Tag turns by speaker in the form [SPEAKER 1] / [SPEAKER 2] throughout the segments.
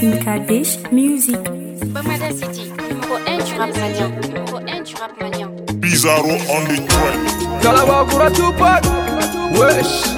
[SPEAKER 1] King Kadesh Music.
[SPEAKER 2] Bamada City, numéro 1 du rap malien. Numéro 1 du rap malien.
[SPEAKER 3] Bizarro on the track.
[SPEAKER 4] Kalabakura Tupac. Wesh.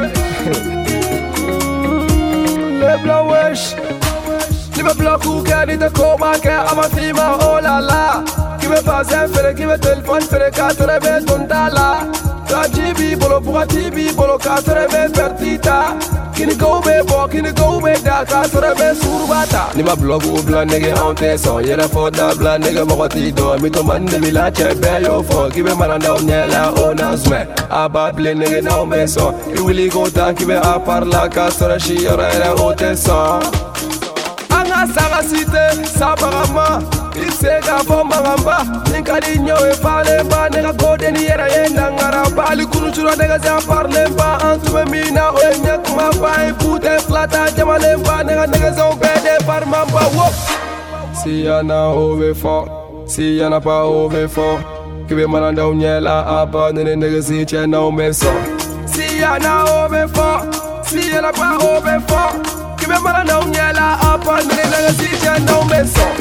[SPEAKER 4] Les blancs wesh. Qui me bloque ou qui dit de comment qu'est à ma fille, oh là là. Qui me passe un frais, qui me téléphone, fait 80 ton dala. Rajibi bolo pour Tibi bolo 80 pertita. Kini go be bo, kini go be da 80 surbata. Ni ma blog ou blanc nigga on te son. Yera for da blanc nigga mogoti do. Mi to man de villa chebe yo for. Qui me malanda on yela on azme. Aba ble nigga na on me son. You will go down qui me a par la castora shi yora era on te son. Anga saga cité, sabarama. Il s'est gafo magamba. Ninkadi nyo e parle ba. Nega kode ni yera yenda ngaraba. Ali kunu chura nega se a parle ba. Antume mina o nyak ma ba. E pute flata jamale ba. Nega se on pede par mamba. Si yana ove fort, si yana pas ove fort. Kibe mananda unyela aba. Nega si chena o me so. Si yana ove fort, si yana pas ove fort. Kibe mananda unyela aba. Nega si chena o me so.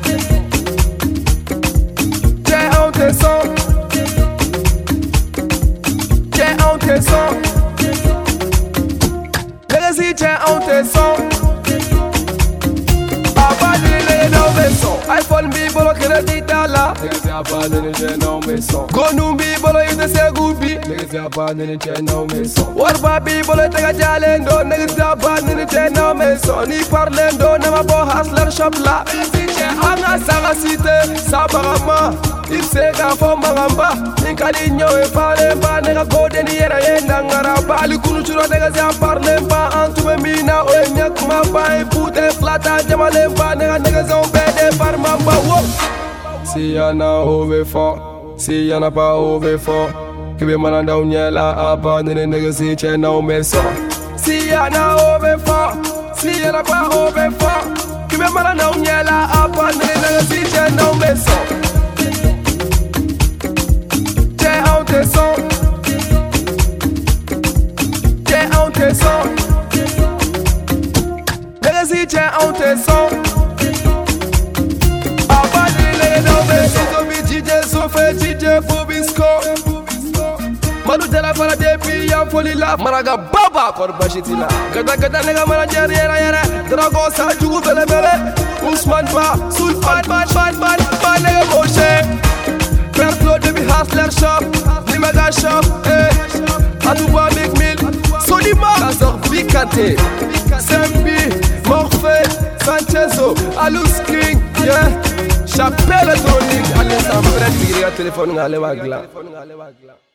[SPEAKER 4] Legacy c'è un tesson. Abandonne non messo. iPhone bibolo che ne dita là. Legacy abandonne c'è non messo. Con un bibolo io te segubi. Legacy abandonne c'è non messo. Warba bibolo te ga jalendo. Legacy abandonne c'è non messo. Ni parlando ne ma bo hustler shop là. Legacy c'è anga saga cité. Sabarama. Il s'est gafo magamba. Ninkadi nyo e parle ba. Nega kode ni yera yenda ngaraba. Ali kunu chura nega se a parle ba. Antume mina o nyak ma ba. E pute flata jamale ba. Nega se on pede par mamba. Si yana ove fort, si yana pas ove fort. Kibe mananda unyela aba. Nega si chena o me so. Si yana ove fort, si yana pas ove fort. Kibe mananda unyela aba. Nega si chena o me so. Legacy c'è un tesson. Abandonne non messo. Come DJ Sofe, DJ Fobisco. Manu tela para depi ya foli la. Maraga baba por bashitila. Gata nega manager yera. Drago sa jugu bele. Usman ba sul ban nega moche. Perlo debi hustler shop. Mega shop, Adouba Big Mill, Solima, Lazor Bicate, Sembi, Morphe, Sanchezo, Alus King, Chapelle Tonic, allez, ça me prête, téléphone, allez, wagla.